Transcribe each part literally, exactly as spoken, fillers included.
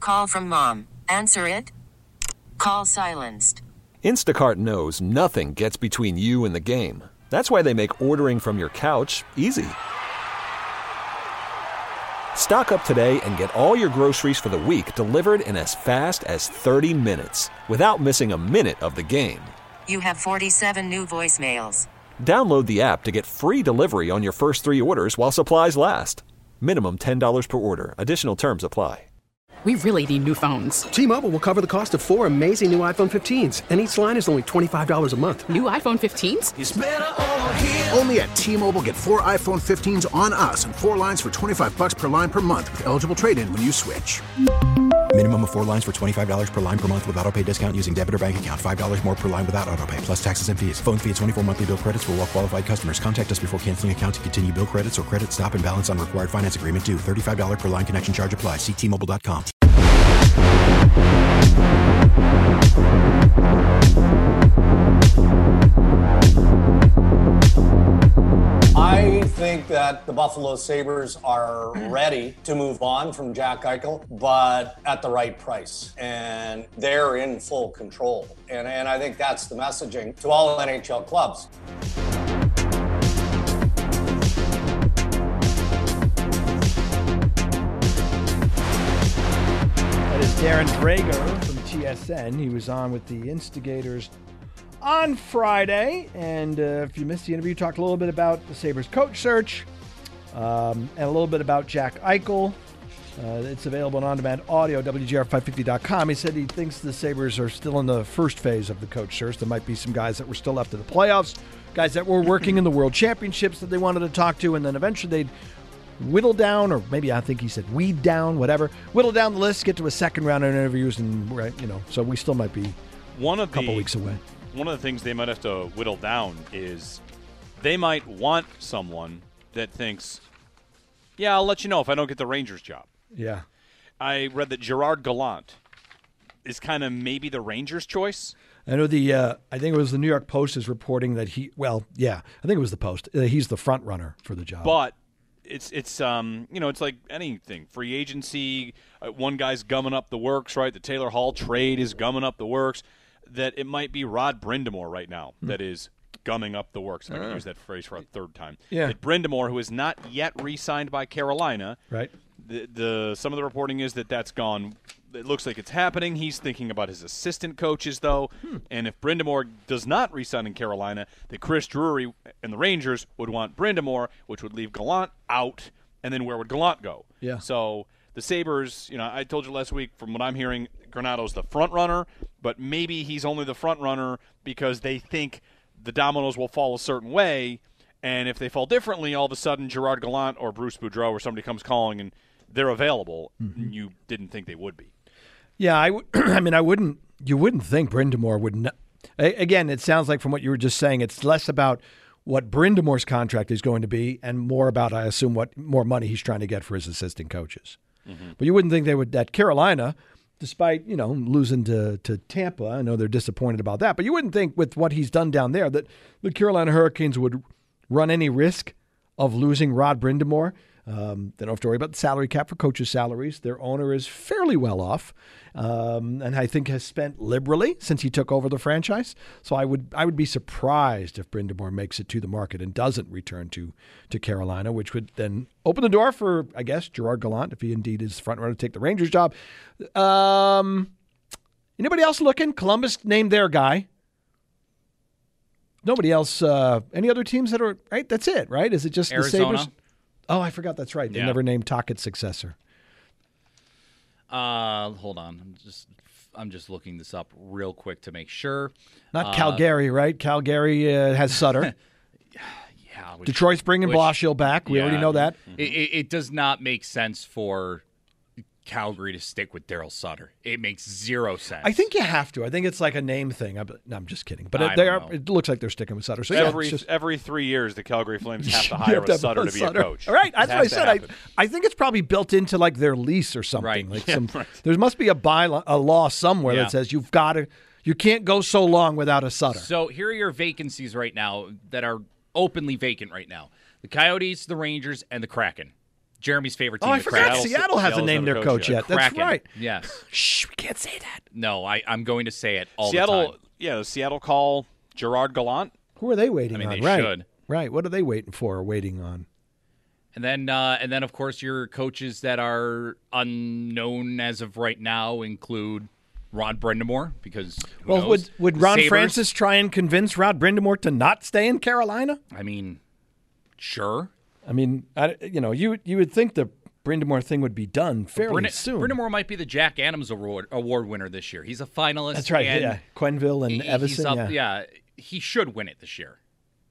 Call from mom. Answer it. Call silenced. Instacart knows nothing gets between you and the game. That's why they make ordering from your couch easy. Stock up today and get all your groceries for the week delivered in as fast as thirty minutes without missing a minute of the game. You have forty-seven new voicemails. Download the app to get free delivery on your first three orders while supplies last. Minimum ten dollars per order. Additional terms apply. We really need new phones. T-Mobile will cover the cost of four amazing new iPhone fifteens, and each line is only twenty-five dollars a month. New iPhone fifteens? It's better over here. Only at T-Mobile, get four iPhone fifteens on us and four lines for twenty-five bucks per line per month with eligible trade-in when you switch. Minimum of four lines for twenty-five dollars per line per month with autopay discount using debit or bank account. five dollars more per line without autopay, plus taxes and fees. Phone fee at twenty-four monthly bill credits for well-qualified customers. Contact us before canceling account to continue bill credits or credit stop and balance on required finance agreement due. thirty-five dollars per line connection charge applies. See T Mobile dot com. I think that the Buffalo Sabres are ready to move on from Jack Eichel, but at the right price. And they're in full control. And, and I think that's the messaging to all N H L clubs. That is Darren Dreger from T S N. He was on with the Instigators on Friday, and uh, if you missed the interview, talked a little bit about the Sabres coach search um, and a little bit about Jack Eichel. Uh, it's available on on-demand audio, W G R five fifty dot com. He said he thinks the Sabres are still in the first phase of the coach search. There might be some guys that were still left in the playoffs, guys that were working in the World Championships that they wanted to talk to, and then eventually they'd whittle down, or maybe I think he said weed down, whatever, whittle down the list, get to a second round of interviews, and right, you know, so we still might be one of a couple the, weeks away. One of the things they might have to whittle down is they might want someone that thinks, yeah, I'll let you know if I don't get the Rangers job. Yeah. I read that Gerard Gallant is kind of maybe the Rangers' choice. I know the, uh, I think it was the New York Post is reporting that he, well, yeah, I think it was the Post. Uh, he's the front runner for the job. But it's, it's um, you know, it's like anything. Free agency, uh, one guy's gumming up the works, right? The Taylor Hall trade is gumming up the works. That it might be Rod Brind'Amour right now hmm. that is gumming up the works. If I can uh. use that phrase for a third time. Yeah. That Brind'Amour, who is not yet re-signed by Carolina, right? The, the some of the reporting is that that's gone. It looks like it's happening. He's thinking about his assistant coaches, though. Hmm. And if Brind'Amour does not re-sign in Carolina, that Chris Drury and the Rangers would want Brind'Amour, which would leave Gallant out. And then where would Gallant go? Yeah. So the Sabres, you know, I told you last week, from what I'm hearing, Granato's the front runner, but maybe he's only the front runner because they think the dominoes will fall a certain way. And if they fall differently, all of a sudden Gerard Gallant or Bruce Boudreau or somebody comes calling and they're available. Mm-hmm. You didn't think they would be. Yeah, I, w- I mean, I wouldn't. You wouldn't think Brind'Amour would. Not, again, it sounds like from what you were just saying, it's less about what Brind'Amour's contract is going to be, and more about, I assume, what more money he's trying to get for his assistant coaches. Mm-hmm. But you wouldn't think they would. That Carolina, despite you know losing to to Tampa, I know they're disappointed about that. But you wouldn't think with what he's done down there that the Carolina Hurricanes would run any risk of losing Rod Brind'Amour. Um, they don't have to worry about the salary cap for coaches' salaries. Their owner is fairly well off, um, and I think has spent liberally since he took over the franchise. So I would I would be surprised if Brind'Amour makes it to the market and doesn't return to to Carolina, which would then open the door for, I guess, Gerard Gallant, if he indeed is front runner to take the Rangers job. Um, anybody else looking? Columbus named their guy. Nobody else. Uh, any other teams that are right? That's it, right? Is it just Arizona? the Sabres? Oh, I forgot. That's right. They yeah. never named Tockett's successor. Uh, hold on. I'm just I'm just looking this up real quick to make sure. Not uh, Calgary, right? Calgary uh, has Sutter. yeah. Which, Detroit's bringing which, Blashill back. We yeah, already know that. It, it, it does not make sense for Calgary to stick with Daryl Sutter. It makes zero sense. I think you have to. I think it's like a name thing. I'm, no, I'm just kidding. But I it, they don't are, know. it looks like they're sticking with Sutter. So every yeah, just, every three years, the Calgary Flames have to you hire have to a have Sutter a to be Sutter. a coach. All right, that's It what I has to said. I, happen. I think it's probably built into like their lease or something. Right. Like Yeah, some, right. There must be a by a law somewhere Yeah. that says you've got to, you can't go so long without a Sutter. So here are your vacancies right now that are openly vacant right now. The Coyotes, the Rangers, and the Kraken. Jeremy's favorite team. Oh, I the forgot Kraken. Seattle hasn't Seattle's named never their coached coach yet. yet. That's Kraken. right. Yes. Shh, we can't say that. No, I, I'm going to say it all Seattle, the time. yeah, does Seattle call Gerard Gallant? Who are they waiting I mean, on? they right. should. Right. What are they waiting for or waiting on? And then, uh, and then, of course, your coaches that are unknown as of right now include Rod Brind'Amour, because who Well, knows? would would Ron Sabres, Francis try and convince Rod Brind'Amour to not stay in Carolina? I mean, sure. I mean, I, you know, you you would think the Brind'Amour thing would be done fairly Brind- soon. Brind'Amour might be the Jack Adams Award award winner this year. He's a finalist. That's right. And Yeah, Quenneville and he- Evison. He's up, yeah. yeah, he should win it this year.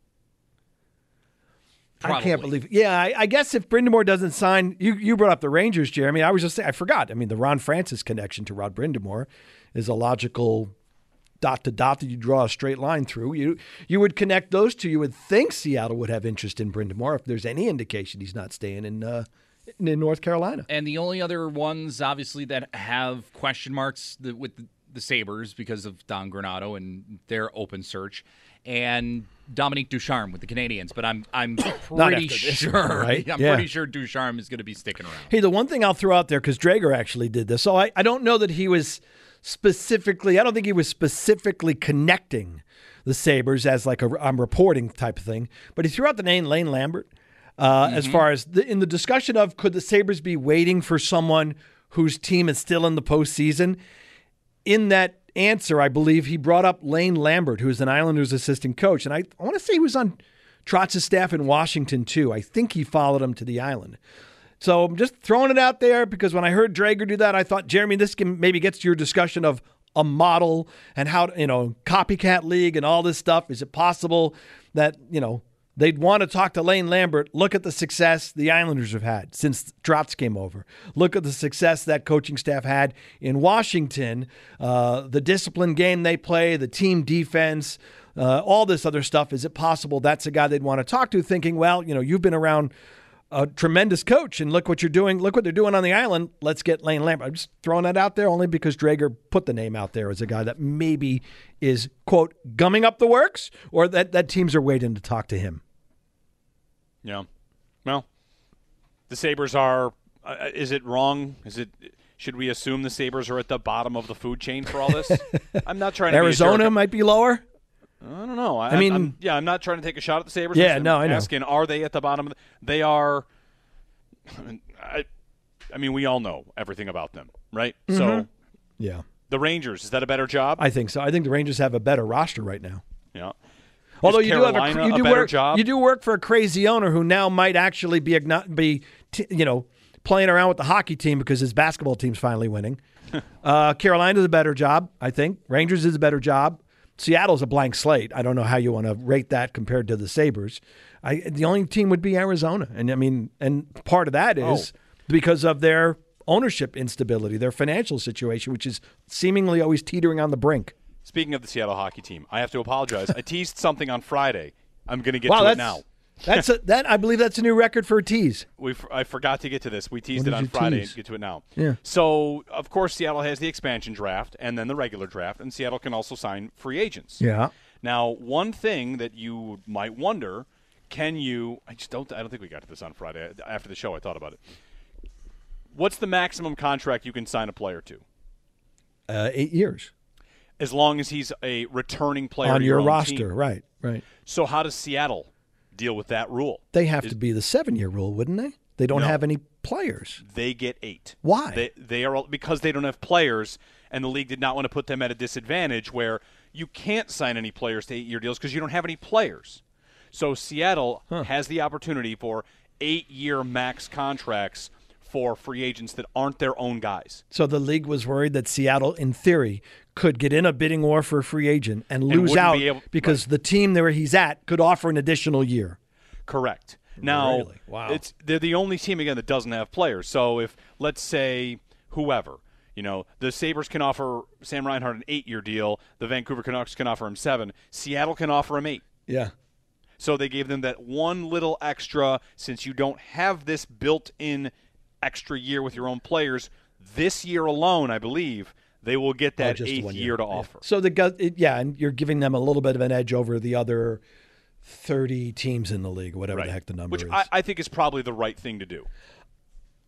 I can't Probably. believe. Yeah, I, I guess if Brind'Amour doesn't sign, you you brought up the Rangers, Jeremy. I was just saying, I forgot. I mean, the Ron Francis connection to Rod Brind'Amour is a logical dot to dot that you draw a straight line through. You you would connect those two. You would think Seattle would have interest in Brind'Amour if there's any indication he's not staying in uh, in North Carolina. And the only other ones, obviously, that have question marks the, with the, the Sabres because of Don Granato and their open search, and Dominique Ducharme with the Canadians. But I'm I'm pretty after this, sure, right? I'm Yeah. pretty sure Ducharme is going to be sticking around. Hey, the one thing I'll throw out there, because Drager actually did this, so I, I don't know that he was specifically, I don't think he was specifically connecting the Sabres as like a I'm reporting type of thing, but he threw out the name Lane Lambert uh, as far as the, in the discussion of could the Sabres be waiting for someone whose team is still in the postseason. In that answer, I believe he brought up Lane Lambert, who is an Islanders assistant coach. And I, I want to say he was on Trotz's staff in Washington, too. I think he followed him to the island. So I'm just throwing it out there because when I heard Drager do that, I thought, Jeremy, this can maybe gets to your discussion of a model and how, you know, copycat league and all this stuff. Is it possible that, you know, they'd want to talk to Lane Lambert? Look at the success the Islanders have had since Trotz came over. Look at the success that coaching staff had in Washington, uh, the discipline game they play, the team defense, uh, all this other stuff. Is it possible that's a guy they'd want to talk to, thinking, well, you know, you've been around a tremendous coach, and look what you're doing. Look what they're doing on the island. Let's get Lane Lambert. I'm just throwing that out there only because Drager put the name out there as a guy that maybe is, quote, gumming up the works, or that, that teams are waiting to talk to him. Yeah. Well, the Sabres are, uh, is it wrong? Is it, should we assume the Sabres are at the bottom of the food chain for all this? I'm not trying to Arizona be a jerk. might be lower. I don't know. I, I mean- I'm, yeah, I'm not trying to take a shot at the Sabres. Yeah, I'm no, I know. asking, are they at the bottom? Of the, they are. I, I mean, we all know everything about them, right? So, Yeah, the Rangers, is that a better job? I think so. I think the Rangers have a better roster right now. yeah. Although Is you do have a, Carolina you do a better work, job? you do work for a crazy owner who now might actually be agno- be t- you know playing around with the hockey team because his basketball team's finally winning. uh, Carolina's a better job, I think. Rangers is a better job. Seattle's a blank slate. I don't know how you want to rate that compared to the Sabres. I, the only team would be Arizona, and I mean, and part of that is Oh. because of their ownership instability, their financial situation, which is seemingly always teetering on the brink. Speaking of the Seattle hockey team, I have to apologize. I teased something on Friday. I'm going to get Wow, to that's it now. that's a, that I believe that's a new record for a tease. We f- I forgot to get to this. We teased When it did on you Friday. tease? Get to it now. Yeah. So, of course, Seattle has the expansion draft and then the regular draft, and Seattle can also sign free agents. Yeah. Now, one thing that you might wonder, can you – I just don't – I don't think we got to this on Friday. After the show, I thought about it. What's the maximum contract you can sign a player to? Uh, eight years As long as he's a returning player on to your own roster, team. right? Right. So how does Seattle deal with that rule? They have Is- to be the seven-year rule, wouldn't they? They don't No. have any players. They get eight. Why? They, they are because they don't have players, and the league did not want to put them at a disadvantage where you can't sign any players to eight-year deals because you don't have any players. So Seattle Huh. has the opportunity for eight-year max contracts for free agents that aren't their own guys. So the league was worried that Seattle, in theory, could get in a bidding war for a free agent and lose wouldn't out be able- because right. the team where he's at could offer an additional year. Correct. Now, Really? Wow. it's they're the only team again that doesn't have players. So if let's say whoever, you know, the Sabres can offer Sam Reinhart an eight-year deal, the Vancouver Canucks can offer him seven, Seattle can offer him eight. Yeah. So they gave them that one little extra since you don't have this built-in extra year with your own players. This year alone, I believe, they will get Oh, that just the eighth one year to Yeah. offer. So the gu- it, yeah, and you're giving them a little bit of an edge over the other thirty teams in the league, whatever Right. the heck the number Which is. I, I think is probably the right thing to do.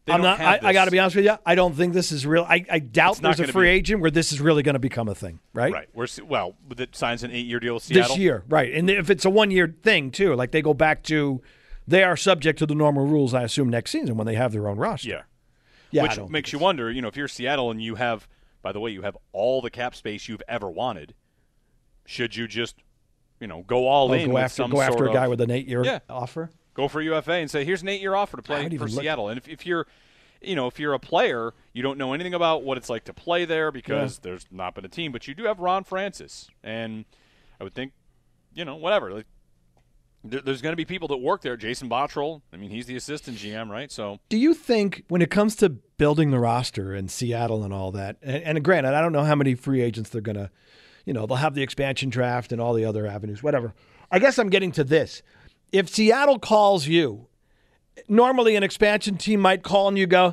They I'm don't not. have I, I this. got to be honest with you. I don't think this is real. I, I doubt It's not there's a gonna free be- agent where this is really going to become a thing, right? Right. We're s- well, that signs an eight-year deal with Seattle This year, right? And if it's a one-year thing too, like they go back to, they are subject to the normal rules, I assume, next season when they have their own roster. Yeah. Yeah, I Which don't makes think you wonder, you know, if you're Seattle and you have, by the way, you have all the cap space you've ever wanted, should you just, you know, go all Oh, in go with after some go after sort a guy of, with an eight-year Yeah. offer. Go for a U F A and say, here's an eight-year offer to I play would for even look- Seattle. And if, if you're, you know, if you're a player, you don't know anything about what it's like to play there because there's not been a team, but you do have Ron Francis, and I would think, you know, whatever. Like, there, there's going to be people that work there. Jason Bottrell, I mean, he's the assistant G M, right? So Do you think when it comes to building the roster in Seattle and all that, and, and granted, I don't know how many free agents they're going to, you know, they'll have the expansion draft and all the other avenues, whatever. I guess I'm getting to this. If Seattle calls you, normally an expansion team might call and you go,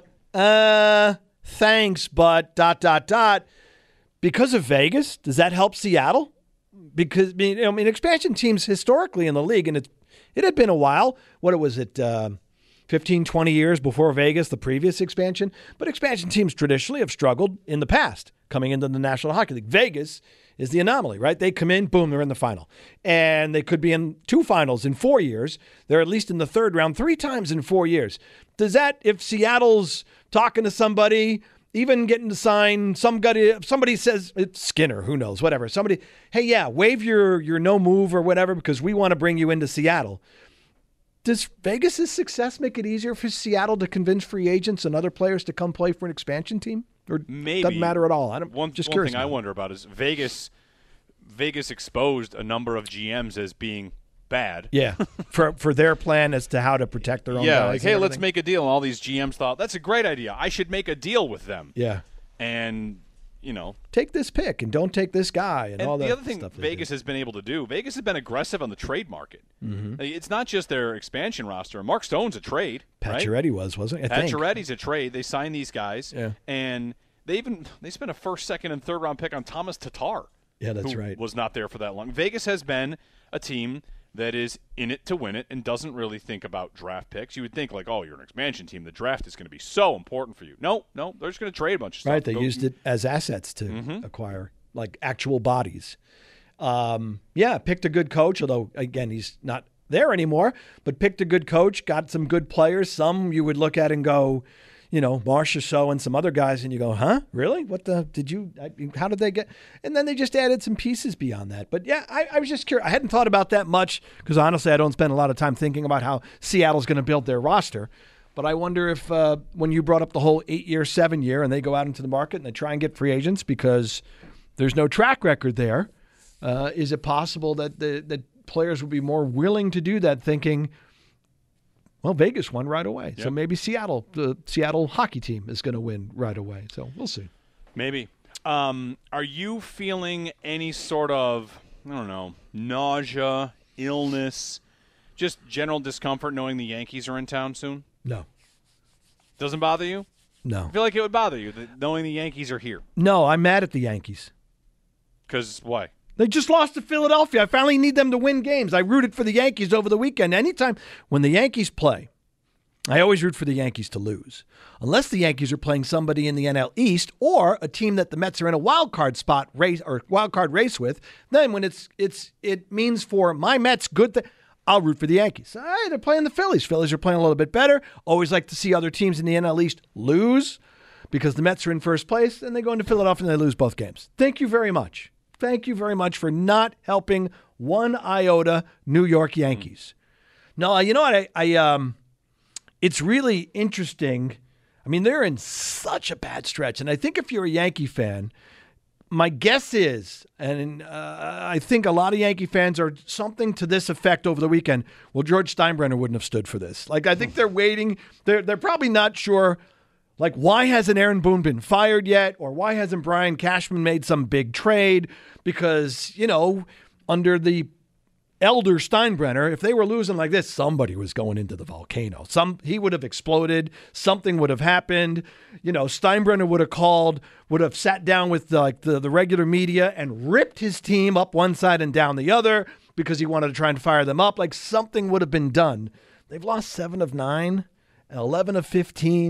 uh, thanks, but dot, dot, dot. Because of Vegas, does that help Seattle? Because, I mean, I mean expansion teams historically in the league, and it's, it had been a while. What was it, uh, fifteen, twenty years before Vegas, the previous expansion? But expansion teams traditionally have struggled in the past coming into the National Hockey League. Vegas is the anomaly, right? They come in, boom, they're in the final. And they could be in two finals in four years. They're at least in the third round three times in four years. Does that, if Seattle's talking to somebody, even getting to sign somebody, somebody says, it's Skinner, who knows, whatever. Somebody, hey, yeah, waive your, your no move or whatever because we want to bring you into Seattle. Does Vegas' success make it easier for Seattle to convince free agents and other players to come play for an expansion team? Or maybe doesn't matter at all? I don't. One, just one curious thing I about it. wonder about is Vegas. Vegas exposed a number of G Ms as being bad. Yeah, for for their plan as to how to protect their own Yeah, guys. like, and hey, let's everything. make a deal. And all these G Ms thought, that's a great idea. I should make a deal with them. Yeah. And, you know. Take this pick and don't take this guy and, And all the that other thing stuff they Vegas do. has been able to do, Vegas has been aggressive on the trade market. Mhm. Like, it's not just their expansion roster. Mark Stone's a trade. right? Pacioretty was, wasn't he? I think. Pacioretty's a trade. They signed these guys. Yeah. And they even they spent a first, second, and third round pick on Thomas Tatar. Yeah, that's who right. was not there for that long. Vegas has been a team that is in it to win it and doesn't really think about draft picks. You would think, like, oh, you're an expansion team. The draft is going to be so important for you. No, no, they're just going to trade a bunch of stuff. Right, they Go- used it as assets to Mhm. acquire, like actual bodies. Um, yeah, picked a good coach, although, again, he's not there anymore, but picked a good coach, got some good players. Some you would look at and go, you know, Marchessault and some other guys, and you go, huh? Really? What the, did you, I, how did they get? And then they just added some pieces beyond that. But yeah, I, I was just curious. I hadn't thought about that much because honestly, I don't spend a lot of time thinking about how Seattle's going to build their roster. But I wonder if uh, when you brought up the whole eight-year, seven-year, and they go out into the market and they try and get free agents because there's no track record there, uh, is it possible that the that players would be more willing to do that thinking, well, Vegas won right away. So Yep. maybe Seattle, the Seattle hockey team is going to win right away. So we'll see. Maybe. Um, are you feeling any sort of, I don't know, nausea, illness, just general discomfort knowing the Yankees are in town soon? No. Doesn't bother you? No. I feel like it would bother you that knowing the Yankees are here. No, I'm mad at the Yankees. Because why? They just lost to Philadelphia. I finally need them to win games. I rooted for the Yankees over the weekend. Anytime when the Yankees play, I always root for the Yankees to lose. Unless the Yankees are playing somebody in the N L East or a team that the Mets are in a wild card spot race or wild card race with, then when it's it's it means for my Mets good th- I'll root for the Yankees. All right, they're playing the Phillies. Phillies are playing a little bit better. Always like to see other teams in the N L East lose because the Mets are in first place and they go into Philadelphia and they lose both games. Thank you very much. Thank you very much for not helping one iota New York Yankees. No, you know what? I, I um, it's really interesting. I mean, they're in such a bad stretch, and I think if you're a Yankee fan, my guess is, and uh, I think a lot of Yankee fans are something to this effect over the weekend. Well, George Steinbrenner wouldn't have stood for this. Like, I think they're waiting. They're they're probably not sure. Like, why hasn't Aaron Boone been fired yet? Or why hasn't Brian Cashman made some big trade? Because, you know, under the elder Steinbrenner, if they were losing like this, somebody was going into the volcano. Some he would have exploded. Something would have happened. You know, Steinbrenner would have called, would have sat down with the, like the, the regular media and ripped his team up one side and down the other because he wanted to try and fire them up. Like something would have been done. They've lost seven of nine, eleven of fifteen.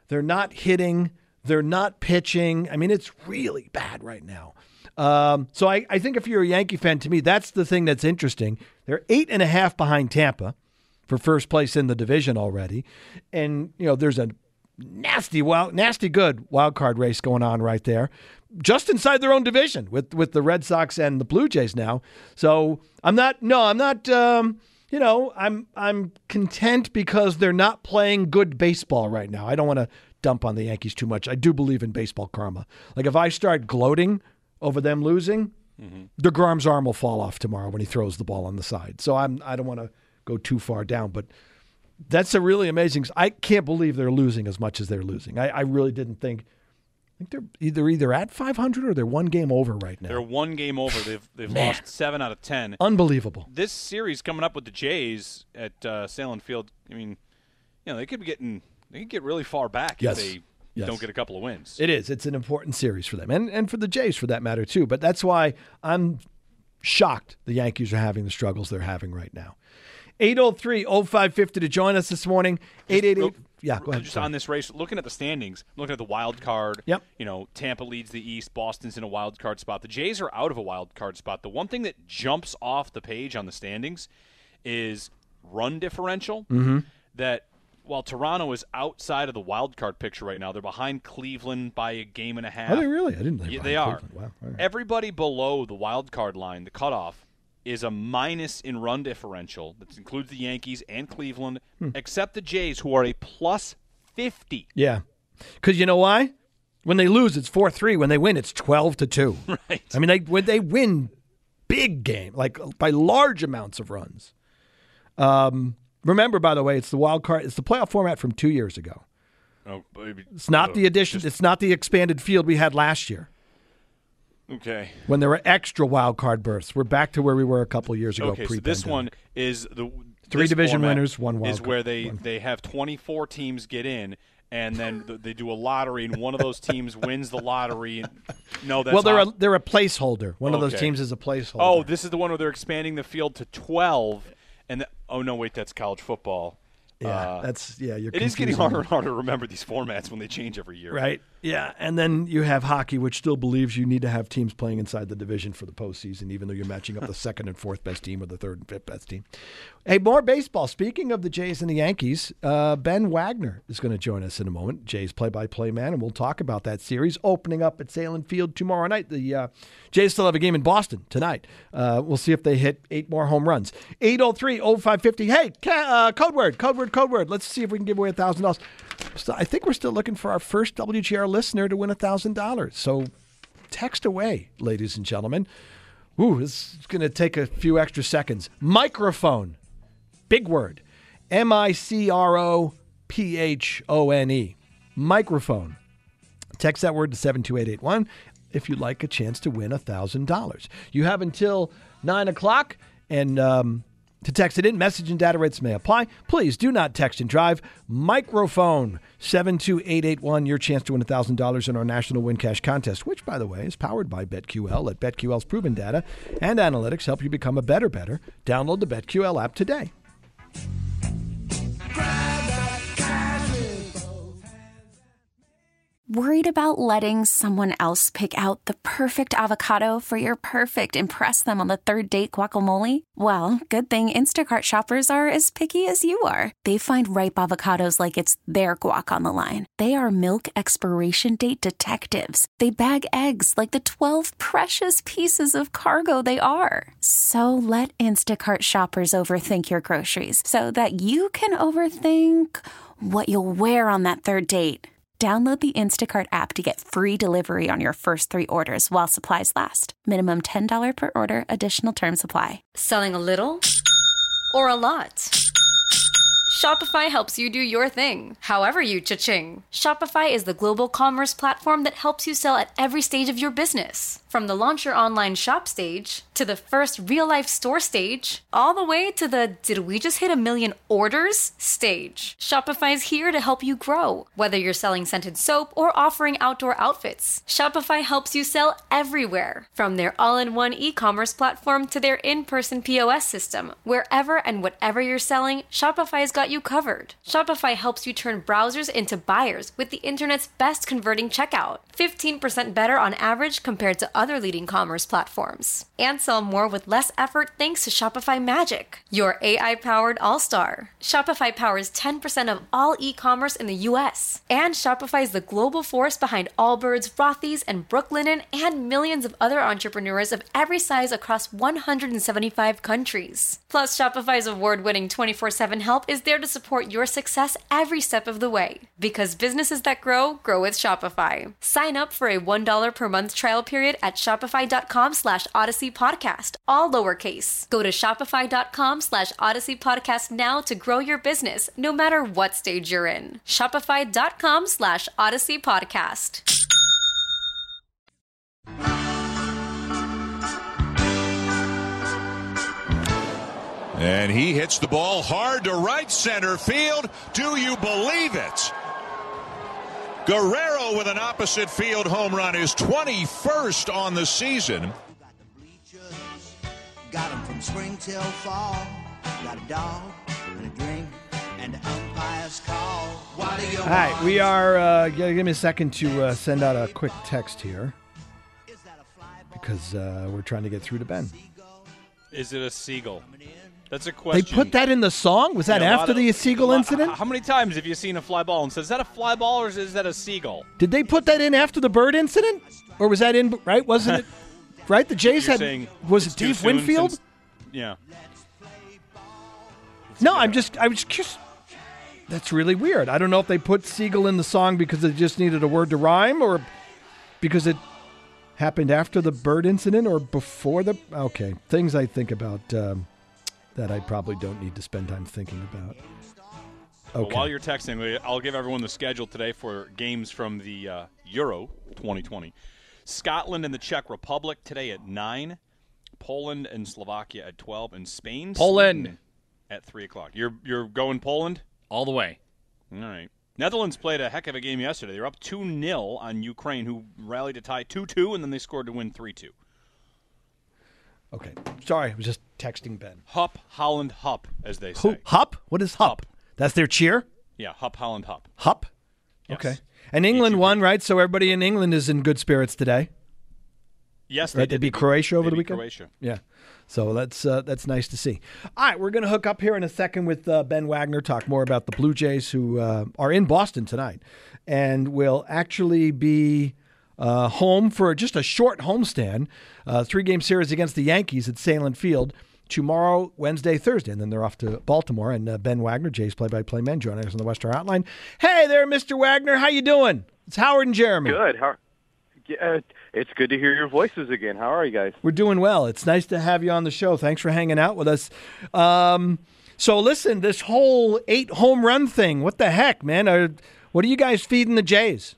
They're not hitting. They're not pitching. I mean, it's really bad right now. Um, so I, I think if you're a Yankee fan, to me, that's the thing that's interesting. They're eight and a half behind Tampa for first place in the division already. And, you know, there's a nasty, wild, nasty good wild card race going on right there, just inside their own division with, with the Red Sox and the Blue Jays now. So I'm not, no, I'm not, um, you know, I'm, I'm content because they're not playing good baseball right now. I don't want to dump on the Yankees too much. I do believe in baseball karma. Like if I start gloating over them losing, mm-hmm. DeGrom's arm will fall off tomorrow when he throws the ball on the side. So I'm, I don't want to go too far down, but that's a really amazing. I can't believe they're losing as much as they're losing. I, I really didn't think. I think they're either either at five hundred or they're one game over right now. They're one game over. They've they've lost seven out of ten. Unbelievable. This series coming up with the Jays at uh, Salem Field. I mean, you know, they could be getting they could get really far back yes. if they yes. don't get a couple of wins. It is. It's an important series for them, and and for the Jays for that matter too. But that's why I'm shocked the Yankees are having the struggles they're having right now. eight oh three oh five five oh to join us this morning. eight eight eight Yeah, go ahead. Just sorry. on this race, looking at the standings, looking at the wild card. Yep. You know, Tampa leads the East. Boston's in a wild card spot. The Jays are out of a wild card spot. The one thing that jumps off the page on the standings is run differential. Mm-hmm. That while Toronto is outside of the wild card picture right now, they're behind Cleveland by a game and a half. Are they really? I didn't think yeah, they are. Cleveland. Wow. All right. Everybody below the wild card line, the cutoff, is a minus in run differential. That includes the Yankees and Cleveland, hmm. except the Jays, who are a plus fifty. Yeah. Because you know why? When they lose, it's four three. When they win, it's twelve to two. Right. I mean, they when they win big game, like by large amounts of runs. Um, remember, by the way, it's the wild card. It's the playoff format from two years ago. Oh, baby. It's not oh, the addition. just... It's not the expanded field we had last year. Okay. When there were extra wild card berths, we're back to where we were a couple of years ago. Okay, so this one is the three division winners, one wild is card. where they, one. they have twenty-four teams get in, and then they do a lottery, and one of those teams wins the lottery. And, no, that's well, they're not, a they're a placeholder. One okay. of those teams is a placeholder. Oh, this is the one where they're expanding the field to twelve, and the, oh no, wait, that's college football. Yeah, uh, that's yeah. You're it is getting confusing harder me. and harder to remember these formats when they change every year. Right. Yeah, and then you have hockey, which still believes you need to have teams playing inside the division for the postseason, even though you're matching up the second and fourth best team or the third and fifth best team. Hey, more baseball. Speaking of the Jays and the Yankees, uh, Ben Wagner is going to join us in a moment, Jays play-by-play man, and we'll talk about that series opening up at Salem Field tomorrow night. The uh, Jays still have a game in Boston tonight. Uh, we'll see if they hit eight more home runs. eight oh three oh five five oh Hey, ca- uh, code word, code word, code word. Let's see if we can give away one thousand dollars. So I think we're still looking for our first W G R listener to win one thousand dollars. So text away, ladies and gentlemen. Ooh, this is going to take a few extra seconds. Microphone. Big word. M I C R O P H O N E. Microphone. Text that word to seven two eight eight one if you'd like a chance to win one thousand dollars. You have until nine o'clock, and um, to text it in, message and data rates may apply. Please do not text and drive. Microphone, seven two eight eight one, your chance to win one thousand dollars in our National Win Cash contest, which, by the way, is powered by BetQL. Let BetQL's proven data and analytics help you become a better better. Download the BetQL app today. Worried about letting someone else pick out the perfect avocado for your perfect impress them on the third date guacamole? Well, good thing Instacart shoppers are as picky as you are. They find ripe avocados like it's their guac on the line. They are milk expiration date detectives. They bag eggs like the twelve precious pieces of cargo they are. So let Instacart shoppers overthink your groceries so that you can overthink what you'll wear on that third date. Download the Instacart app to get free delivery on your first three orders while supplies last. Minimum ten dollars per order. Additional terms apply. Selling a little or a lot? Shopify helps you do your thing, however you cha-ching. Shopify is the global commerce platform that helps you sell at every stage of your business. From the launch your online shop stage, to the first real-life store stage, all the way to the did we just hit a million orders stage. Shopify's here to help you grow. Whether you're selling scented soap or offering outdoor outfits, Shopify helps you sell everywhere. From their all-in-one e-commerce platform to their in-person P O S system, wherever and whatever you're selling, Shopify's got got you covered. Shopify helps you turn browsers into buyers with the internet's best converting checkout. fifteen percent better on average compared to other leading commerce platforms. And sell more with less effort thanks to Shopify Magic, your A I-powered all-star. Shopify powers ten percent of all e-commerce in the U S. And Shopify is the global force behind Allbirds, Rothy's, and Brooklinen, and millions of other entrepreneurs of every size across one hundred seventy-five countries. Plus, Shopify's award-winning twenty-four seven help is there to support your success every step of the way. Because businesses that grow, grow with Shopify. Sign up for a one dollar per month trial period at shopify.com slash Odyssey Podcast, all lowercase. Go to shopify.com slash Odyssey Podcast now to grow your business, no matter what stage you're in. Shopify.com slash Odyssey Podcast. And he hits the ball hard to right center field. Do you believe it? Guerrero with an opposite field home run, his twenty-first on the season. Got him from spring till fall. Got a dog and a drink and the umpire's call. What do you All right, we are, uh, give me a second to uh, send out a quick text here because uh, we're trying to get through to Ben. Is it a seagull? That's a question. They put that in the song? Was that Yeah, a lot after of- the seagull lot- incident? How many times have you seen a fly ball and said, is that a fly ball or is that a seagull? Did they put that in after the bird incident? Or was that in, right? Wasn't it, right? The Jays You're had, saying was it's it too Dave soon Winfield? since- yeah. No, I'm just, I was just, that's really weird. I don't know if they put seagull in the song because they just needed a word to rhyme or because it happened after the bird incident or before the, okay. Things I think about um, that I probably don't need to spend time thinking about. Well, Okay. while you're texting, I'll give everyone the schedule today for games from the uh, Euro twenty twenty. Scotland and the Czech Republic today at nine. Poland and Slovakia at twelve. And Spain, Poland. Sweden at three o'clock. You're, you're going Poland? All the way. All right. Netherlands played a heck of a game yesterday. They were up two nil on Ukraine, who rallied to tie two two, and then they scored to win three two. Okay. Sorry, I was just texting Ben. Hup, Holland, Hup, as they say. Who? Hup? What is Hup? That's their cheer? Yeah, Hup, Holland, Hup. Hup? Yes. Okay. And England won, right? So everybody in England is in good spirits today. Yes, they right? They did. beat Croatia over They the beat weekend? Croatia. Yeah. So that's uh, that's nice to see. All right, we're going to hook up here in a second with uh, Ben Wagner, talk more about the Blue Jays, who uh, are in Boston tonight and will actually be uh, home for just a short homestand, uh, three-game series against the Yankees at Salem Field tomorrow, Wednesday, Thursday, and then they're off to Baltimore. And uh, Ben Wagner, Jays play-by-play man, joining us on the Western Hotline. Hey there, Mister Wagner. How you doing? It's Howard and Jeremy. Good. How? Yeah, it's good to hear your voices again. How are you guys? We're doing well. It's nice to have you on the show. Thanks for hanging out with us. Um, so listen, this whole eight home run thing, what the heck, man? Are, what are you guys feeding the Jays?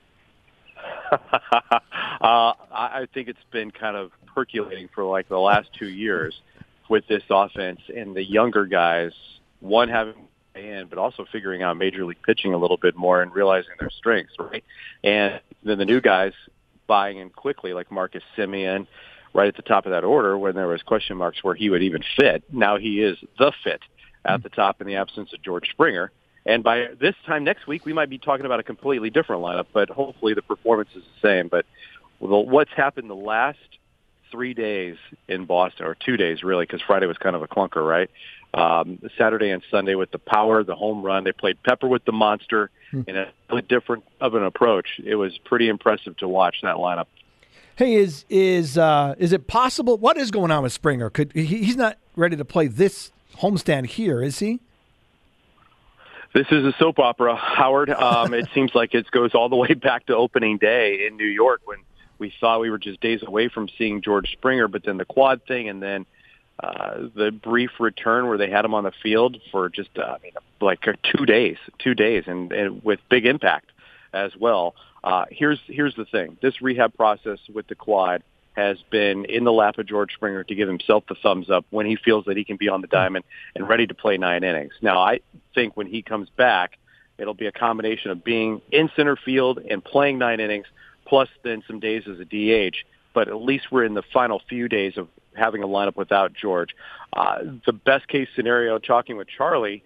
uh, I think it's been kind of percolating for like the last two years with this offense and the younger guys, one having in, but also figuring out major league pitching a little bit more and realizing their strengths, right? And then the new guys buying in quickly, like Marcus Semien, right at the top of that order when there was question marks where he would even fit. Now he is the fit at the top in the absence of George Springer. And by this time next week, we might be talking about a completely different lineup, but hopefully the performance is the same. But what's happened the last three days in Boston, or two days really, because Friday was kind of a clunker, right? Um, Saturday and Sunday with the power, the home run. They played Pepper with the monster in a really different of an approach. It was pretty impressive to watch that lineup. Hey, is is uh, is it possible? What is going on with Springer? Could he, he's not ready to play this homestand here, is he? This is a soap opera, Howard. Um, it seems like it goes all the way back to opening day in New York when we thought we were just days away from seeing George Springer, but then the quad thing and then uh, the brief return where they had him on the field for just, uh, I mean, like uh, two days, two days, and, and with big impact as well. Uh, here's here's the thing. This rehab process with the quad has been in the lap of George Springer to give himself the thumbs up when he feels that he can be on the diamond and ready to play nine innings. Now, I think when he comes back, it'll be a combination of being in center field and playing nine innings, plus then some days as a D H. But at least we're in the final few days of having a lineup without George. Uh, the best case scenario, talking with Charlie,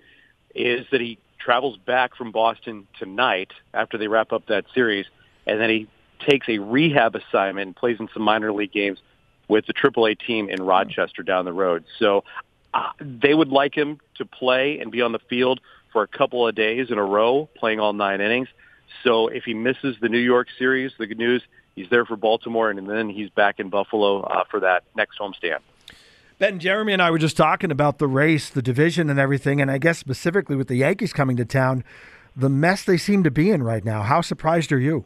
is that he travels back from Boston tonight after they wrap up that series, and then he takes a rehab assignment and plays in some minor league games with the triple A team in Rochester down the road. So uh, they would like him to play and be on the field for a couple of days in a row, playing all nine innings. So if he misses the New York series, the good news, he's there for Baltimore, and then he's back in Buffalo uh, for that next homestand. Ben, Jeremy and I were just talking about the race, the division and everything, and I guess specifically with the Yankees coming to town, the mess they seem to be in right now. How surprised are you?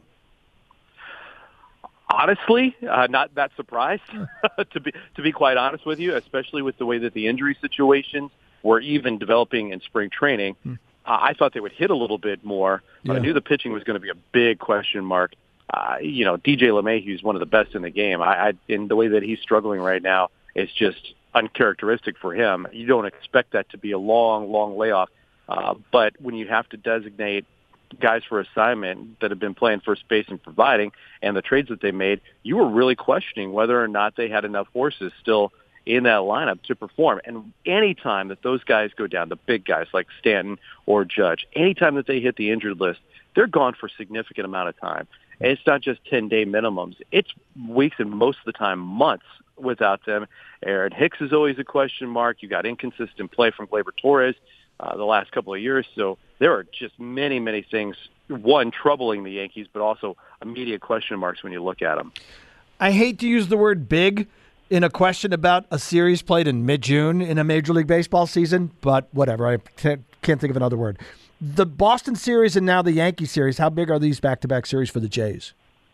Honestly, uh, not that surprised, to be to be quite honest with you, especially with the way that the injury situations were even developing in spring training. Hmm. Uh, I thought they would hit a little bit more, but yeah. I knew the pitching was going to be a big question mark. Uh, you know, D J LeMahieu is one of the best in the game. I, I in the way that he's struggling right now, it's just uncharacteristic for him. You don't expect that to be a long, long layoff. Uh, but when you have to designate guys for assignment that have been playing first base and providing, and the trades that they made, you were really questioning whether or not they had enough horses still in that lineup to perform. And any time that those guys go down, the big guys like Stanton or Judge, anytime that they hit the injured list, they're gone for a significant amount of time. And it's not just ten-day minimums. It's weeks and most of the time months without them. Aaron Hicks is always a question mark. You got inconsistent play from Gleyber Torres uh, the last couple of years. So there are just many, many things, one, troubling the Yankees, but also immediate question marks when you look at them. I hate to use the word big in a question about a series played in mid-June in a Major League Baseball season, but whatever. I can't think of another word. The Boston series and now the Yankee series, how big are these back-to-back series for the Jays?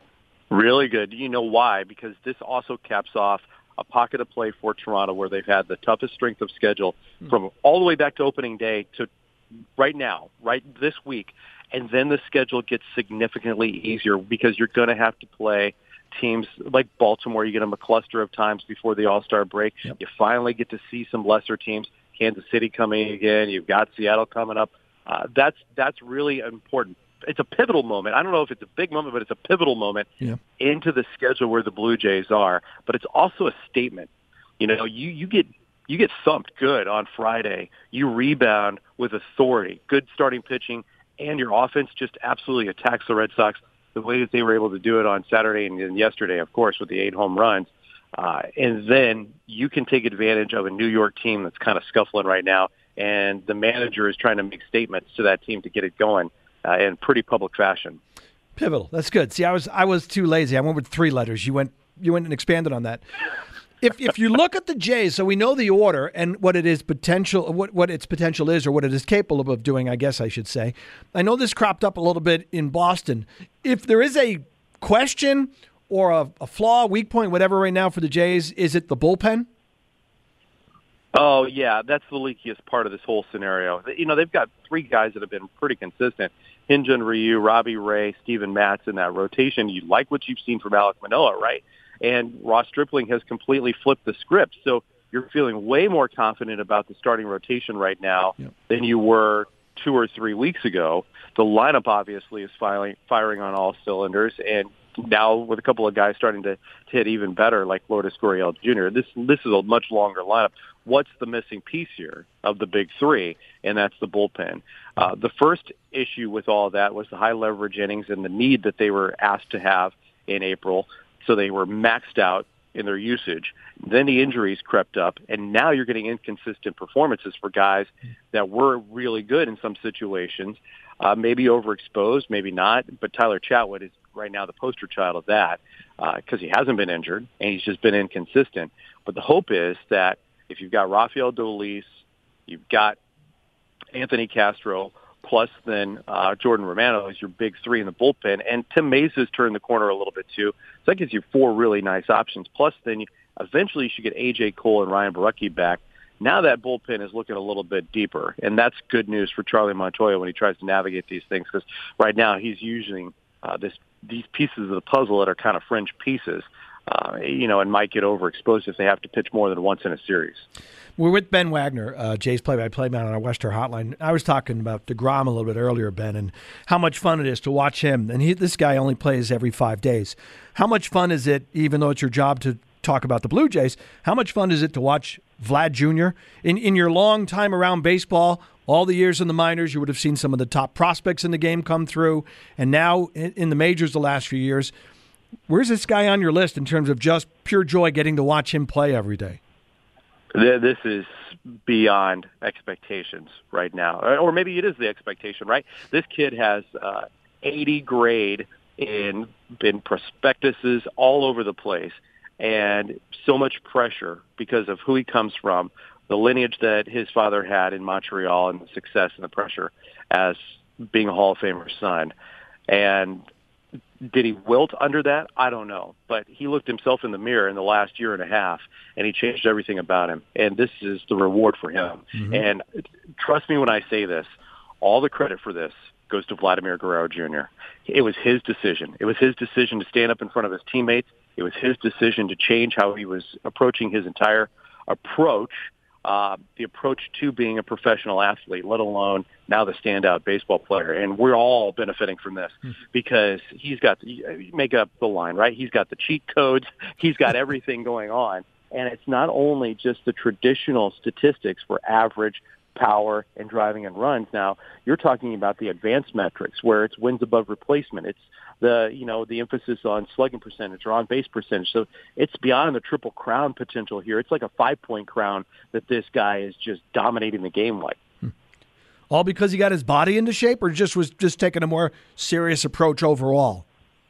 Really good. You know why? Because this also caps off a pocket of play for Toronto where they've had the toughest strength of schedule from all the way back to opening day to right now, right this week. And then the schedule gets significantly easier because you're going to have to play teams like Baltimore. You get them a cluster of times before the All-Star break. Yep. You finally get to see some lesser teams. Kansas City coming again. You've got Seattle coming up. Uh, that's that's really important. It's a pivotal moment. I don't know if it's a big moment, but it's a pivotal moment yeah. into the schedule where the Blue Jays are. But it's also a statement. You know, you, you get you get thumped good on Friday. You rebound with authority, good starting pitching, and your offense just absolutely attacks the Red Sox the way that they were able to do it on Saturday and, and yesterday, of course, with the eight home runs. Uh, and then you can take advantage of a New York team that's kind of scuffling right now, and the manager is trying to make statements to that team to get it going uh, in pretty public fashion. Pivotal. That's good. See, I was I was too lazy. I went with three letters. You went you went and expanded on that. If if you look at the Jays, so we know the order and what it is potential, what, what its potential is, or what it is capable of doing, I guess I should say. I know this cropped up a little bit in Boston. If there is a question or a, a flaw, weak point, whatever right now for the Jays, is it the bullpen? Oh, yeah, that's the leakiest part of this whole scenario. You know, they've got three guys that have been pretty consistent. Hyun-Jin Ryu, Robbie Ray, Steven Matz in that rotation. You like what you've seen from Alek Manoah, right? And Ross Stripling has completely flipped the script. So you're feeling way more confident about the starting rotation right now yep. than you were two or three weeks ago. The lineup obviously is firing, firing on all cylinders, and now with a couple of guys starting to, to hit even better, like Lourdes Gurriel Junior, this this is a much longer lineup. What's the missing piece here of the big three? And that's the bullpen. Uh, the first issue with all of that was the high leverage innings and the need that they were asked to have in April. So they were maxed out in their usage. Then the injuries crept up, and now you're getting inconsistent performances for guys that were really good in some situations, uh, maybe overexposed, maybe not. But Tyler Chatwood is right now the poster child of that because uh, he hasn't been injured, and he's just been inconsistent. But the hope is that if you've got Rafael Dolis, you've got Anthony Castro, plus then uh, Jordan Romano is your big three in the bullpen. And Tim Mays has turned the corner a little bit too. So that gives you four really nice options. Plus then you, eventually you should get A J Cole and Ryan Borucki back. Now that bullpen is looking a little bit deeper. And that's good news for Charlie Montoya when he tries to navigate these things, because right now he's using uh, this these pieces of the puzzle that are kind of fringe pieces. Uh, you know, and might get overexposed if they have to pitch more than once in a series. We're with Ben Wagner, uh, Jay's play-by-play man on our Western Hotline. I was talking about DeGrom a little bit earlier, Ben, and how much fun it is to watch him. And he, this guy only plays every five days. How much fun is it, even though it's your job to talk about the Blue Jays, how much fun is it to watch Vlad Junior? In, in your long time around baseball, All the years in the minors, you would have seen some of the top prospects in the game come through. And now in the majors the last few years, where's this guy on your list in terms of just pure joy getting to watch him play every day? This is beyond expectations right now. Or maybe it is the expectation, right? This kid has uh, eighty grade in, in prospectuses all over the place, and so much pressure because of who he comes from, the lineage that his father had in Montreal, and the success and the pressure as being a Hall of Famer's son. And did he wilt under that? I don't know. But he looked himself in the mirror in the last year and a half, and he changed everything about him. And this is the reward for him. Mm-hmm. And trust me when I say this, all the credit for this goes to Vladimir Guerrero Junior It was his decision. It was his decision to stand up in front of his teammates. It was his decision to change how he was approaching his entire approach, uh, the approach to being a professional athlete, let alone now the standout baseball player. And we're all benefiting from this because he's got, the, make up the line, right? He's got the cheat codes. He's got everything going on. And it's not only just the traditional statistics for average, power, and driving and runs. Now, you're talking about the advanced metrics where it's wins above replacement. It's the, you know, the emphasis on slugging percentage or on base percentage. So it's beyond the triple crown potential here. It's like a five-point crown that this guy is just dominating the game like. All because he got his body into shape, or just was just taking a more serious approach overall?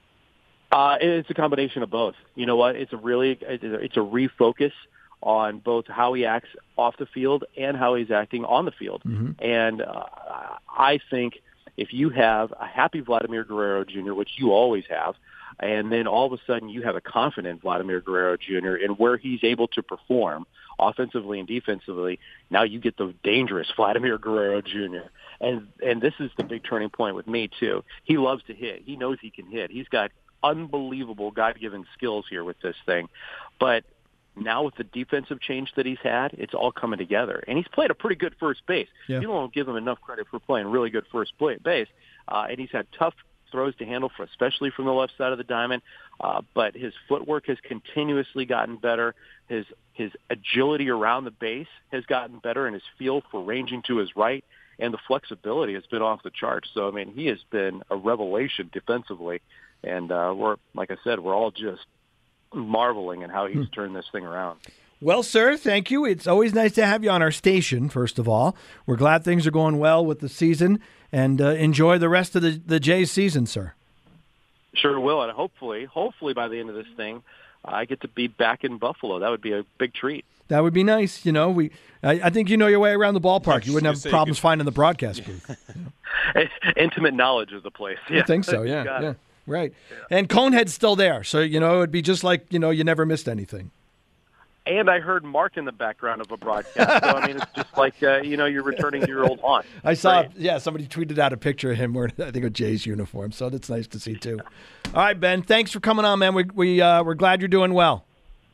Uh, it's a combination of both. You know what? It's a really, it's a refocus on both how he acts off the field and how he's acting on the field. Mm-hmm. And uh, I think if you have a happy Vladimir Guerrero Junior, which you always have, and then all of a sudden you have a confident Vladimir Guerrero Junior in where he's able to perform offensively and defensively, now you get the dangerous Vladimir Guerrero Junior And and this is the big turning point with me, too. He loves to hit. He knows he can hit. He's got unbelievable God-given skills here with this thing. But now with the defensive change that he's had, it's all coming together. And he's played a pretty good first base. Yeah. You don't give him enough credit for playing really good first base. Uh, and he's had tough throws to handle, for, especially from the left side of the diamond. Uh, but his footwork has continuously gotten better. His his agility around the base has gotten better, and his feel for ranging to his right. And the flexibility has been off the charts. So, I mean, he has been a revelation defensively. And uh, we're, like I said, we're all just marveling at how he's turned this thing around. Well, sir, thank you. It's always nice to have you on our station, first of all. We're glad things are going well with the season, and uh, enjoy the rest of the, the Jays season, sir. Sure will, and hopefully, hopefully by the end of this thing, I get to be back in Buffalo. That would be a big treat. That would be nice. You know, we. I, I think you know your way around the ballpark. You wouldn't have problems finding the broadcast booth. You know? Intimate knowledge of the place. Yeah. I think so, yeah. yeah. It. Right. Yeah. And Conehead's still there. So, you know, it would be just like, you know, you never missed anything. And I heard Mark in the background of a broadcast. So, I mean, it's just like, uh, you know, you're returning to your old haunt. I saw, right. yeah, somebody tweeted out a picture of him wearing, I think, a Jays uniform. So that's nice to see, too. All right, Ben, thanks for coming on, man. We, we, uh, we're glad you're doing well.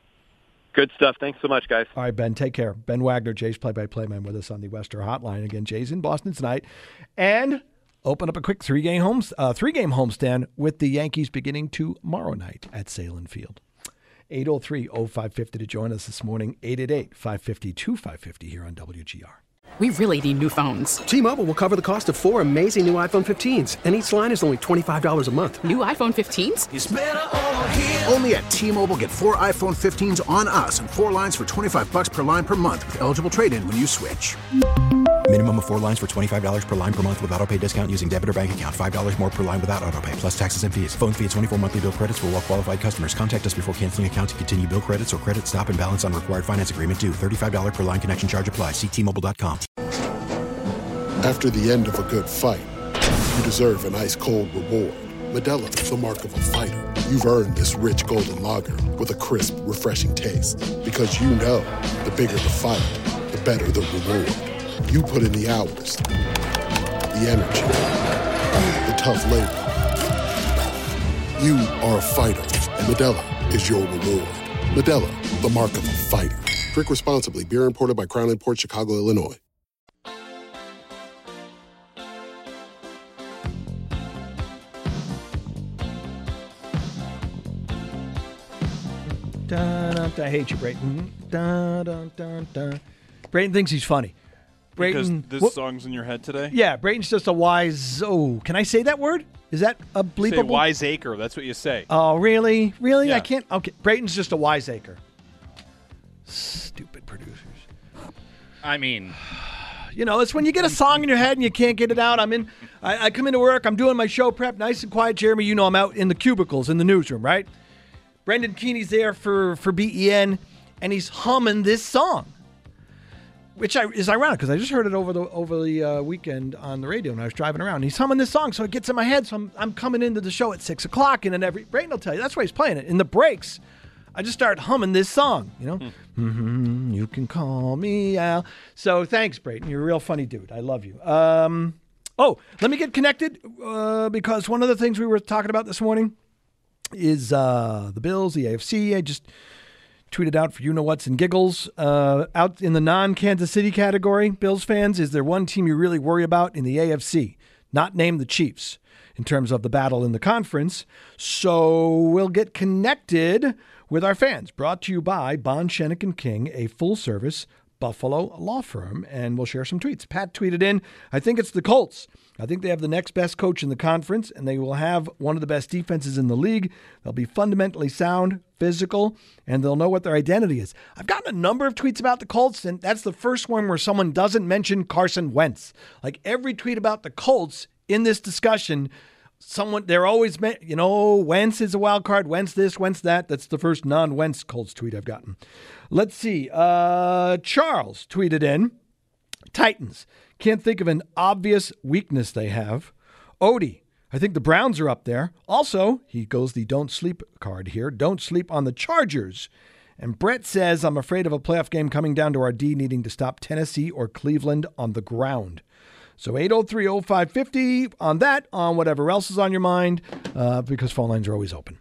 Good stuff. Thanks so much, guys. All right, Ben, take care. Ben Wagner, Jays play-by-play man with us on the Western Hotline. Again, Jays in Boston tonight. And open up a quick three-game home, uh, three-game homestand with the Yankees beginning tomorrow night at Sahlen Field. eight oh three oh five fifty to join us this morning. eight eight eight, five five zero, two five five zero here on W G R. We really need new phones. T-Mobile will cover the cost of four amazing new iPhone fifteens, and each line is only twenty-five dollars a month. New iPhone fifteens? It's better over here. Only at T-Mobile, get four iPhone fifteens on us and four lines for twenty-five dollars per line per month with eligible trade-in when you switch. Minimum of four lines for twenty-five dollars per line per month with autopay discount using debit or bank account. five dollars more per line without autopay, plus taxes and fees. Phone fee at twenty-four monthly bill credits for well-qualified customers. Contact us before canceling account to continue bill credits or credit stop and balance on required finance agreement due. thirty-five dollars per line connection charge applies. See T Mobile dot com. After the end of a good fight, you deserve an ice-cold reward. Modelo is the mark of a fighter. You've earned this rich golden lager with a crisp, refreshing taste. Because you know, the bigger the fight, the better the reward. You put in the hours, the energy, the tough labor. You are a fighter, and Modelo is your reward. Modelo, the mark of a fighter. Drink responsibly. Beer imported by Crown Imports, Chicago, Illinois. Dun, dun, dun. I hate you, Brayton. Dun, dun, dun, dun. Brayton thinks he's funny. Brayton. Because this what- song's in your head today? Yeah, Brayton's just a wise. Oh, can I say that word? Is that a Say bleepable? wiseacre. That's what you say. Oh, really? Really? Yeah. I can't. Okay, Brayton's just a wiseacre. Stupid producers. I mean, You know, it's when you get a song in your head and you can't get it out. I'm in. I, I come into work. I'm doing my show prep, nice and quiet. Jeremy, you know, I'm out in the cubicles in the newsroom, right? Brendan Keeney's there for for B E N, and he's humming this song, which I, is ironic because I just heard it over the over the uh, weekend on the radio when I was driving around. He's humming this song, so it gets in my head. So I'm I'm coming into the show at six o'clock, and then every Brayton will tell you that's why he's playing it in the breaks. I just start humming this song, you know. Mm-hmm, you can call me Al. So thanks, Brayton. You're a real funny dude. I love you. Um, oh, let me get connected uh, because one of the things we were talking about this morning is uh, the Bills, the A F C. I just tweeted out for you know what's and giggles. Uh, out in the non-Kansas City category, Bills fans, is there one team you really worry about in the A F C? Not named the Chiefs in terms of the battle in the conference. So we'll get connected with our fans. Brought to you by Bond, Shennick and King, a full-service Buffalo law firm, and we'll share some tweets. Pat tweeted in, I think it's the Colts. I think they have the next best coach in the conference, and they will have one of the best defenses in the league. They'll be fundamentally sound, physical, and they'll know what their identity is. I've gotten a number of tweets about the Colts, and that's the first one where someone doesn't mention Carson Wentz. Like every tweet about the Colts in this discussion, someone, they're always, you know, Wentz is a wild card, Wentz this, Wentz that. That's the first non-Wentz Colts tweet I've gotten. Let's see. Uh, Charles tweeted in, Titans. Can't think of an obvious weakness they have. Odie. I think the Browns are up there. Also, he goes the don't sleep card here. Don't sleep on the Chargers. And Brett says, I'm afraid of a playoff game coming down to our D needing to stop Tennessee or Cleveland on the ground. So eight oh three oh five fifty on that, on whatever else is on your mind, uh, because phone lines are always open.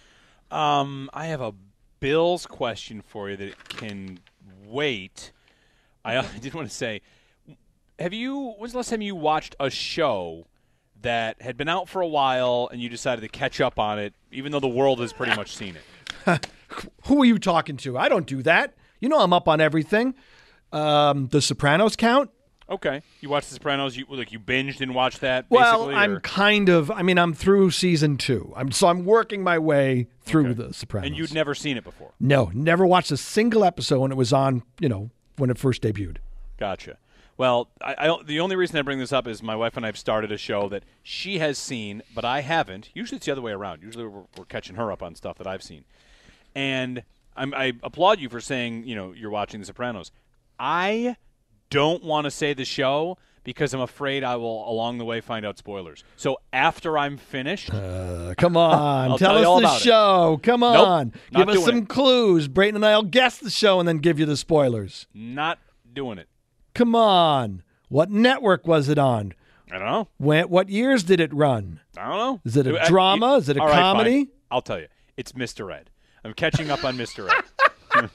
Um, I have a Bills question for you that can wait. I, I did want to say, have you? When's the last time you watched a show that had been out for a while and you decided to catch up on it, even though the world has pretty much seen it? Who are you talking to? I don't do that. You know I'm up on everything. Um, the Sopranos count? Okay, you watched The Sopranos. You like you binged and watched that. Basically, well, I'm or? kind of. I mean, I'm through season two. I'm so I'm working my way through Okay. The Sopranos. And you'd never seen it before. No, never watched a single episode when it was on. You know, when it first debuted. Gotcha. Well, I, I don't, the only reason I bring this up is my wife and I have started a show that she has seen, but I haven't. Usually it's the other way around. Usually we're, we're catching her up on stuff that I've seen. And I'm, I applaud you for saying, you know, you're watching The Sopranos. I don't want to say the show because I'm afraid I will, along the way, find out spoilers. So after I'm finished, uh, come on, I'll tell, tell you all us the about show. It. Come Nope, on, not give us doing some it. clues. Brayton and I'll guess the show and then give you the spoilers. Not doing it. Come on, what network was it on? I don't know. When? What years did it run? I don't know. Is it a I- drama? Is it a all right, comedy? fine. I'll tell you. It's Mister Ed. I'm catching up on Mister Ed.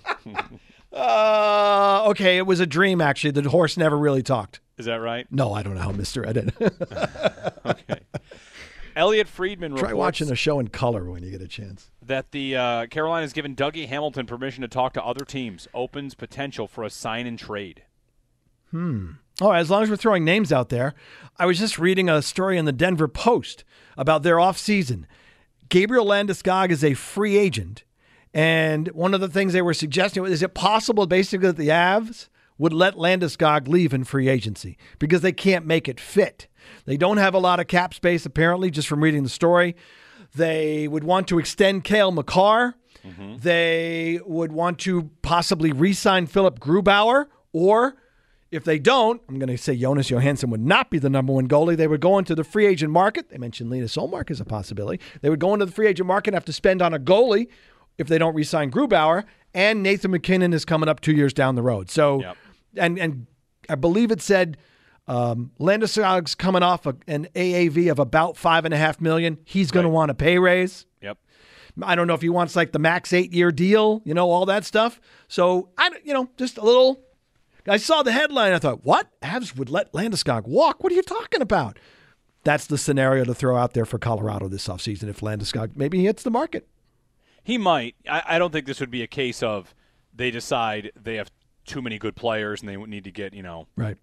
Uh, okay, it was a dream, actually. The horse never really talked. Is that right? No, I don't know how Mister Ed did. Okay. Elliot Friedman Try reports watching a show in color when you get a chance. that the uh, Carolina has given Dougie Hamilton permission to talk to other teams. Opens potential for a sign and trade. Hmm. Oh, as long as we're throwing names out there, I was just reading a story in the Denver Post about their offseason. Gabriel Landeskog is a free agent, and one of the things they were suggesting was, is it possible basically that the Avs would let Landeskog leave in free agency because they can't make it fit? They don't have a lot of cap space, apparently, just from reading the story. They would want to extend Cale Makar. Mm-hmm. They would want to possibly re-sign Philip Grubauer, or if they don't, I'm going to say Jonas Johansson would not be the number one goalie. They would go into the free agent market. They mentioned Linus Ullmark as a possibility. They would go into the free agent market and have to spend on a goalie if they don't re-sign Grubauer. And Nathan McKinnon is coming up two years down the road. So, Yep. and and I believe it said um, Landeskog's coming off a, an A A V of about five and a half million. He's going Right. to want a pay raise. Yep. I don't know if he wants like the max eight-year deal, you know, all that stuff. So, I, don't- you know, just a little. I saw the headline. I thought, what? Avs would let Landeskog walk? What are you talking about? That's the scenario to throw out there for Colorado this offseason if Landeskog maybe he hits the market. He might. I, I don't think this would be a case of they decide they have too many good players and they would need to get, you know, Right.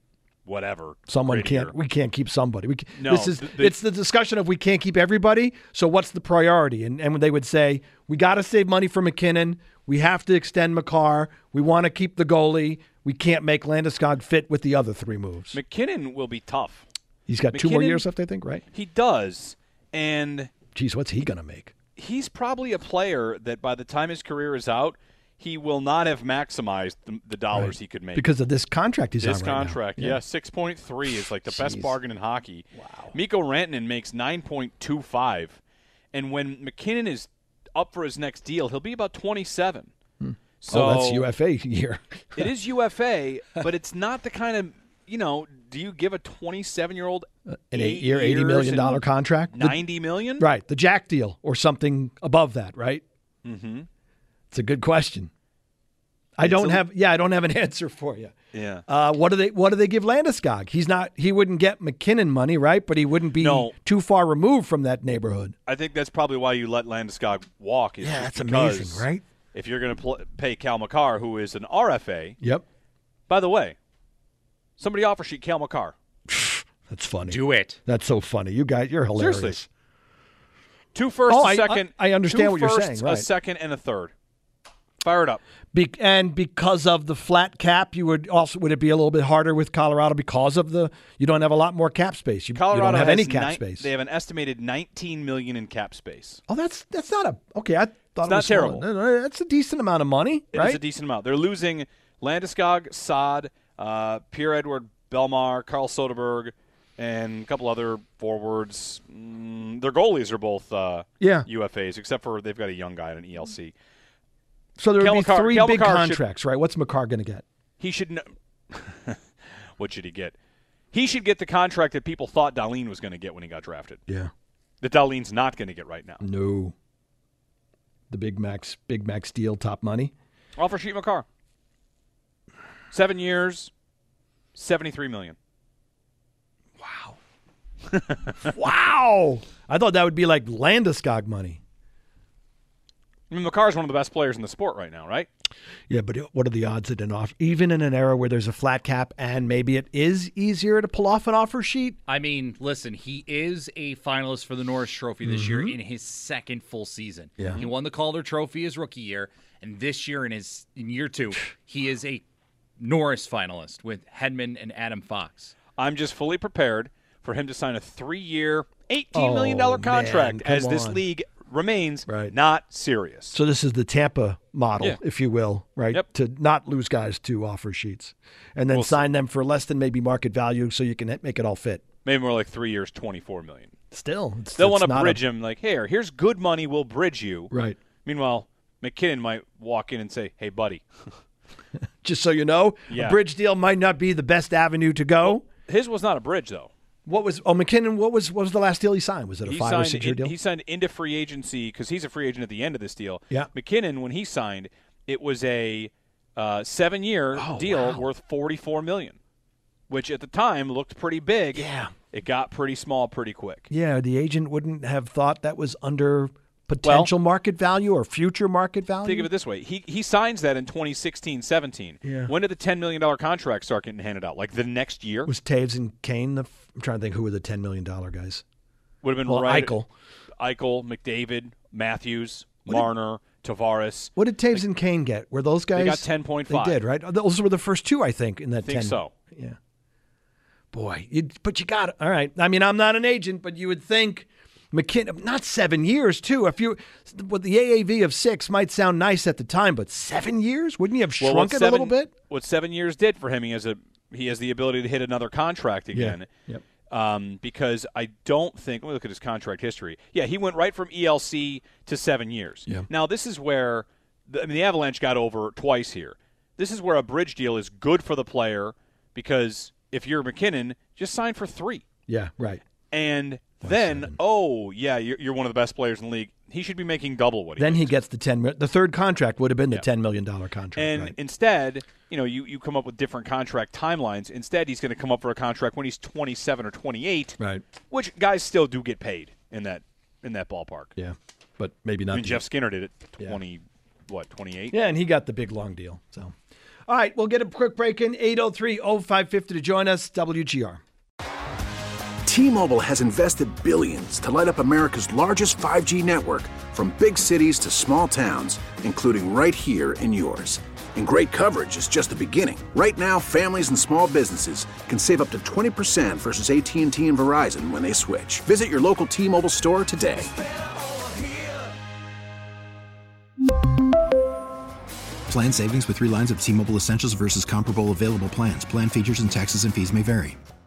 whatever. Someone grittier. can't. We can't keep somebody. We. Can, No, this is. the- the- it's the discussion of we can't keep everybody. So what's the priority? And and they would say we got to save money for McKinnon. We have to extend McCarr. We want to keep the goalie. We can't make Landeskog fit with the other three moves. McKinnon will be tough. He's got two more McKinnon- years left, I think. Right? He does, and Geez, what's he gonna make? he's probably a player that by the time his career is out, he will not have maximized the, the dollars Right. he could make Because of this contract he's This on right now. contract, Yeah. yeah, six point three is like the best Jeez. bargain in hockey. Wow. Mikko Rantanen makes nine point two five, and when McKinnon is up for his next deal, he'll be about twenty-seven. So oh, that's U F A year. It is U F A, but it's not the kind of, you know, do you give a twenty-seven-year-old An eight-year, eighty million dollar contract, The- ninety million? Right, the Jack deal or something above that, right? Mm-hmm. It's a good question. I It's don't a- have. Yeah, I don't have an answer for you. Yeah. Uh, what do they? What do they give Landeskog? He's not. He wouldn't get McKinnon money, right? But he wouldn't be No. too far removed from that neighborhood. I think that's probably why you let Landeskog walk. Is Yeah, just that's because amazing, right? If you're going to pl- pay Cal McCarr, who is an R F A. Yep. By the way, somebody offer sheet Cal McCarr. That's funny. Do it. That's so funny. You guys, you're hilarious. Seriously. Two firsts, Oh, a I- second. I- I understand two what you're firsts, saying, right. A second and a third. Fire it up. Be- and because of the flat cap, you would also would it be a little bit harder with Colorado because of the you don't have a lot more cap space. You, you Colorado don't have has any cap nine- space. They have an estimated nineteen million in cap space. Oh, that's that's not a okay. I thought It's it not was smaller. terrible. No, no, That's a decent amount of money, It is right? a decent amount. They're losing Landeskog, Saad, uh, Pierre-Edouard Belmar, Carl Soderberg, and a couple other forwards. Mm, their goalies are both uh, Yeah. U F As, except for they've got a young guy in an E L C. So there would Kel be McCarr- three Kel big McCarr should- contracts, right? What's McCarr going to get? He should know. What should he get? He should get the contract that people thought Dahlin was going to get when he got drafted. Yeah. That Dahlin's not going to get right now. No. The Big Max, Big Max deal, top money. Offer sheet McCarr. Seven years, seventy-three million. Wow. I thought that would be like Landeskog money. I mean, McCarr is one of the best players in the sport right now, right? Yeah, but what are the odds that an offer, even in an era where there's a flat cap and maybe it is easier to pull off an offer sheet? I mean, listen, he is a finalist for the Norris Trophy this year Mhm. in his second full season. Yeah. He won the Calder Trophy his rookie year, and this year in his in year two, he is a Norris finalist with Hedman and Adam Fox. I'm just fully prepared for him to sign a three-year, eighteen million dollars Oh, contract man, come as this on. league remains Right. not serious. So this is the Tampa model, Yeah. if you will, right? Yep. To not lose guys to offer sheets and then We'll sign them for less than maybe market value so you can make it all fit. Maybe more like three years, twenty-four million dollars. Still, it's, They'll it's want to not bridge a, him like, here, here's good money, we'll bridge you. Right. Meanwhile, McKinnon might walk in and say, hey, buddy. Just so you know, Yeah. a bridge deal might not be the best avenue to go. His was not a bridge, though. What was oh McKinnon? What was what was the last deal he signed? Was it a He five or signed six year in- deal? He signed into free agency because he's a free agent at the end of this deal. Yeah. McKinnon, when he signed, it was a uh, seven-year Oh, deal wow. worth forty-four million dollars, which at the time looked pretty big. Yeah. It got pretty small pretty quick. Yeah, the agent wouldn't have thought that was under potential market value or future market value. Think of it this way. He he signs that in twenty sixteen seventeen. Yeah. When did the ten million dollars contract start getting handed out? Like the next year? Was Taves and Kane the? I'm trying to think who were the ten million dollar guys. Would have been well, right. Eichel. Eichel, McDavid, Matthews, Marner, Tavares. What did Taves and Kane get? Were those guys? They got ten point five. They did, right? Those were the first two, I think, in that I think ten. so. Yeah. Boy, you, but you got it. All right. I mean, I'm not an agent, but you would think McKinnon, not seven years, too. If you, what the A A V of six might sound nice at the time, but seven years? Wouldn't you have Well, shrunk what it seven, a little bit? What seven years did for him, he has a he has the ability to hit another contract again. Yeah. Yep. Um, because I don't think, let me look at his contract history. Yeah, he went right from E L C to seven years. Yeah. Now, this is where the, I mean, the Avalanche got over twice here. This is where a bridge deal is good for the player because if you're McKinnon, just sign for three. Yeah, right. And then, oh, yeah, you're, you're one of the best players in the league. He should be making double what he Then makes. he gets the ten. The third contract would have been the ten million dollar contract. And right. instead, you know, you, you come up with different contract timelines. Instead, he's going to come up for a contract when he's twenty-seven or twenty-eight, Right. which guys still do get paid in that in that ballpark. Yeah, but maybe not. I mean, the- Jeff Skinner did it Yeah. twenty, what, twenty-eight? Yeah, and he got the big long deal. So, All right, we'll get a quick break in. eight oh three oh five five oh to join us. W G R. T-Mobile has invested billions to light up America's largest five G network, from big cities to small towns, including right here in yours. And great coverage is just the beginning. Right now, families and small businesses can save up to twenty percent versus A T and T and Verizon when they switch. Visit your local T-Mobile store today. Plan savings with three lines of T-Mobile Essentials versus comparable available plans. Plan features and taxes and fees may vary.